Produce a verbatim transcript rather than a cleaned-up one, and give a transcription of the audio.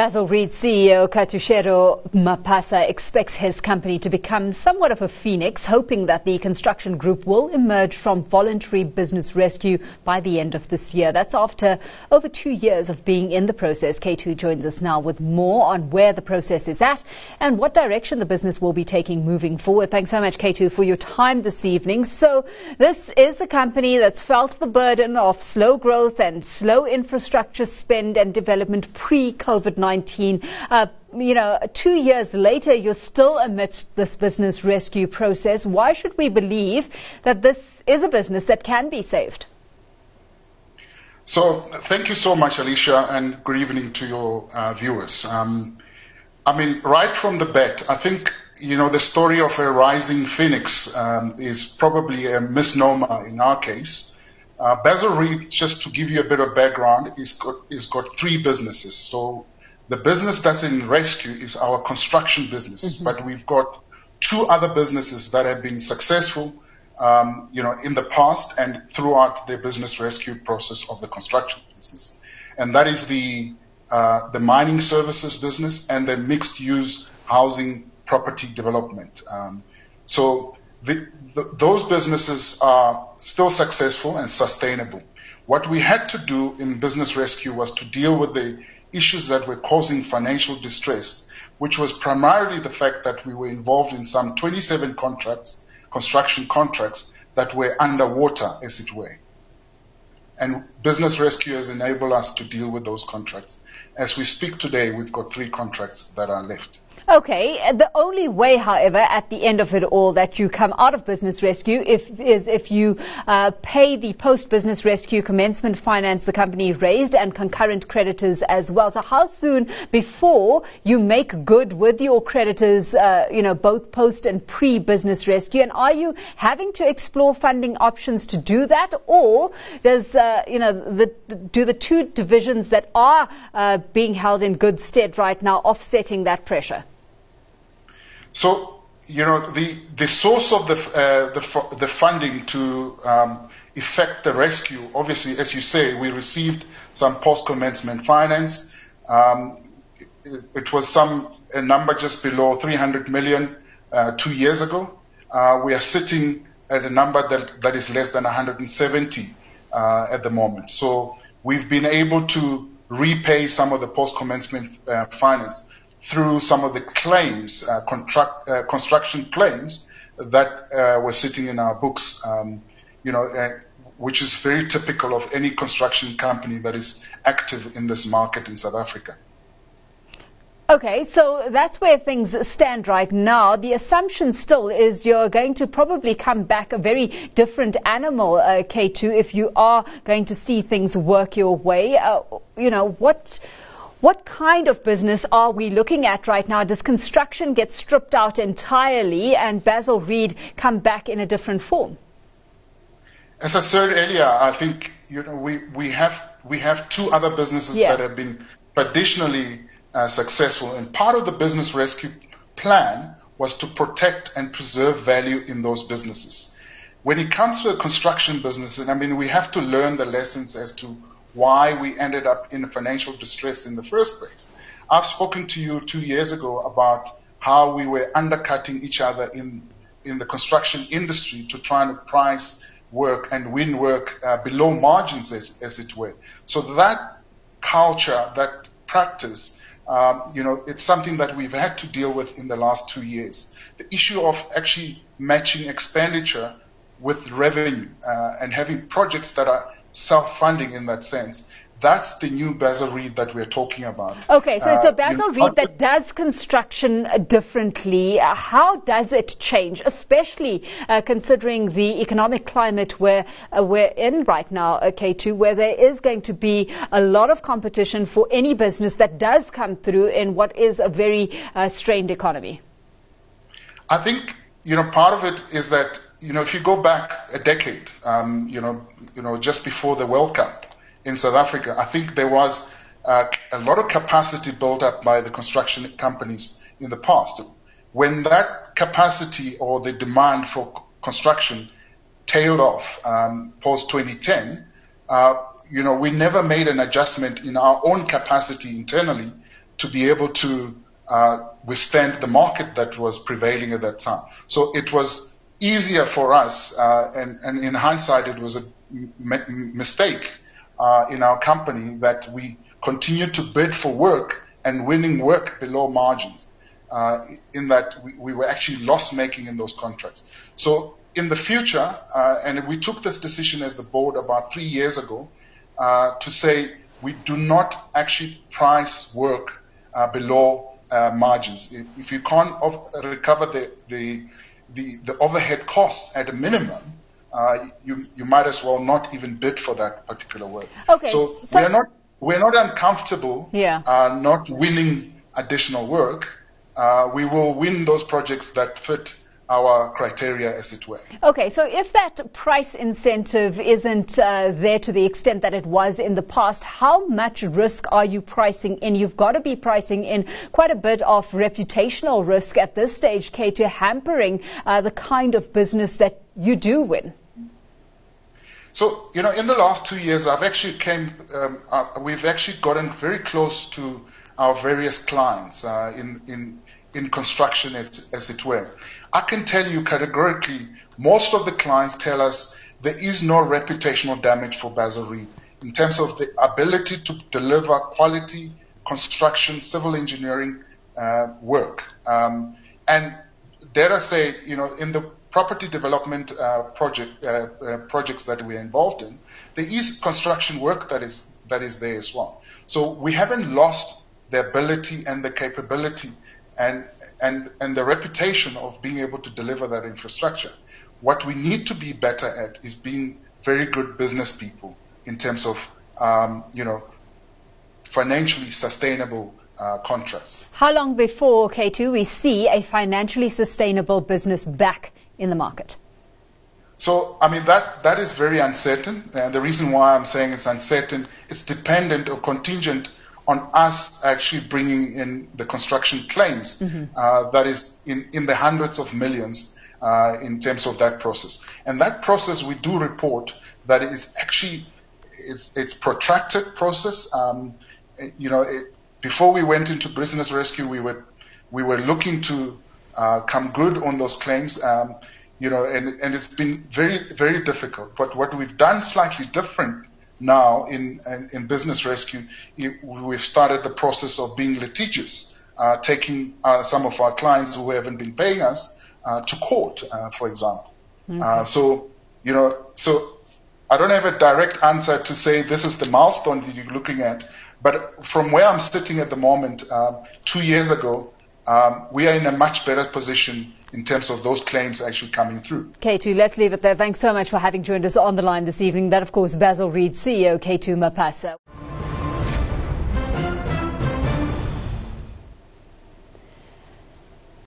Basil Reid C E O Katusheiro Mapasa expects his company to become somewhat of a phoenix, hoping that the construction group will emerge from voluntary business rescue by the end of this year. That's after over two years of being in the process. K two joins us now with more on where the process is at and what direction the business will be taking moving forward. Thanks so much, K two, for your time this evening. So this is a company that's felt the burden of slow growth and slow infrastructure spend and development pre-COVID nineteen. Uh, you know, two years later, you're still amidst this business rescue process. Why should we believe that this is a business that can be saved? So, thank you so much, Alicia, and good evening to your uh, viewers. Um, I mean, right from the bat, I think, you know, the story of a rising phoenix um, is probably a misnomer in our case. Uh, Basil Reid, just to give you a bit of background, is got, is got three businesses. So the business that's in rescue is our construction business, mm-hmm. but we've got two other businesses that have been successful, um, you know, in the past and throughout the business rescue process of the construction business. And that is the, uh, the mining services business and the mixed use housing property development. Um, so the, the, those businesses are still successful and sustainable. What we had to do in business rescue was to deal with the issues that were causing financial distress, which was primarily the fact that we were involved in some twenty-seven contracts, construction contracts, that were underwater, as it were. And business rescue has enabled us to deal with those contracts. As we speak today, we've got three contracts that are left. Okay. The only way, however, at the end of it all, that you come out of business rescue if, is if you uh, pay the post-business rescue commencement finance the company raised and concurrent creditors as well. So how soon before you make good with your creditors, uh, you know, both post and pre-business rescue? And are you having to explore funding options to do that? Or does, uh, you know, the, do the two divisions that are uh, being held in good stead right now offsetting that pressure? So, you know, the, the source of the, uh, the, the funding to um, effect the rescue, obviously, as you say, we received some post-commencement finance. Um, it, it was some a number just below three hundred million uh, two years ago. Uh, we are sitting at a number that, that is less than one hundred seventy uh, at the moment. So we've been able to repay some of the post-commencement uh, finance through some of the claims, uh, contract, uh, construction claims that uh, were sitting in our books, um, you know, uh, which is very typical of any construction company that is active in this market in South Africa. Okay, so that's where things stand right now. The assumption still is you're going to probably come back a very different animal, uh, K two, if you are going to see things work your way. Uh, you know, what... What kind of business are we looking at right now? Does construction get stripped out entirely and Basil Reid come back in a different form? As I said earlier, I think you know we, we have we have two other businesses yeah. that have been traditionally uh, successful, and part of the business rescue plan was to protect and preserve value in those businesses. When it comes to a construction business, and I mean we have to learn the lessons as to why we ended up in financial distress in the first place. I've spoken to you two years ago about how we were undercutting each other in, in the construction industry to try and price work and win work uh, below margins, as, as it were. So that culture, that practice, um, you know, it's something that we've had to deal with in the last two years. The issue of actually matching expenditure with revenue uh, and having projects that are self-funding in that sense. That's the new Basil Reid that we're talking about. Okay, so it's a Basil uh, Reid that does construction differently. Uh, how does it change, especially uh, considering the economic climate where uh, we're in right now, uh, K two, where there is going to be a lot of competition for any business that does come through in what is a very uh, strained economy? I think, you know, part of it is that you know, if you go back a decade, um, you know, you know, just before the World Cup in South Africa, I think there was uh, a lot of capacity built up by the construction companies in the past. When that capacity or the demand for construction tailed off um, post twenty ten, uh, you know, we never made an adjustment in our own capacity internally to be able to uh, withstand the market that was prevailing at that time. So it was easier for us, uh, and, and in hindsight, it was a m- mistake uh, in our company that we continued to bid for work and winning work below margins, uh, in that we, we were actually loss-making in those contracts. So in the future, uh, and we took this decision as the board about three years ago, uh, to say we do not actually price work uh, below uh, margins. If, if you can't of, recover the, the, the, the overhead costs at a minimum, uh, you, you might as well not even bid for that particular work. Okay, so, so we are not we're not uncomfortable yeah. uh, not winning additional work. Uh, we will win those projects that fit our criteria, as it were. Okay, so if that price incentive isn't uh, there to the extent that it was in the past, how much risk are you pricing in? You've got to be pricing in quite a bit of reputational risk at this stage, Kate, to hampering uh, the kind of business that you do win. So, you know, in the last two years, I've actually came, um, uh, we've actually gotten very close to our various clients uh, in, in, in construction, as, as it were. I can tell you categorically, most of the clients tell us there is no reputational damage for Basil Reed in terms of the ability to deliver quality construction, civil engineering uh, work. Um, and dare I say, you know, in the property development uh, project uh, uh, projects that we're involved in, there is construction work that is that is there as well. So we haven't lost the ability and the capability and and and the reputation of being able to deliver that infrastructure. What we need to be better at is being very good business people in terms of um, you know financially sustainable uh, contracts. How long before, K two, we see a financially sustainable business back in the market? So, I mean, that, that is very uncertain. And the reason why I'm saying it's uncertain, it's dependent or contingent on us actually bringing in the construction claims, mm-hmm. uh, that is in, in the hundreds of millions uh, in terms of that process. And that process, we do report that it is actually, it's, it's protracted process. Um, you know, it, before we went into business rescue, we were, we were looking to Uh, come good on those claims, um, you know, and, and it's been very, very difficult. But what we've done slightly different now in, in, in business rescue, it, we've started the process of being litigious, uh, taking uh, some of our clients who haven't been paying us uh, to court, uh, for example. Mm-hmm. Uh, so, you know, so I don't have a direct answer to say this is the milestone that you're looking at, but from where I'm sitting at the moment, um, two years ago, Um, we are in a much better position in terms of those claims actually coming through. K two, let's leave it there. Thanks so much for having joined us on the line this evening. That, of course, Basil Reed, C E O, K two Mapasa.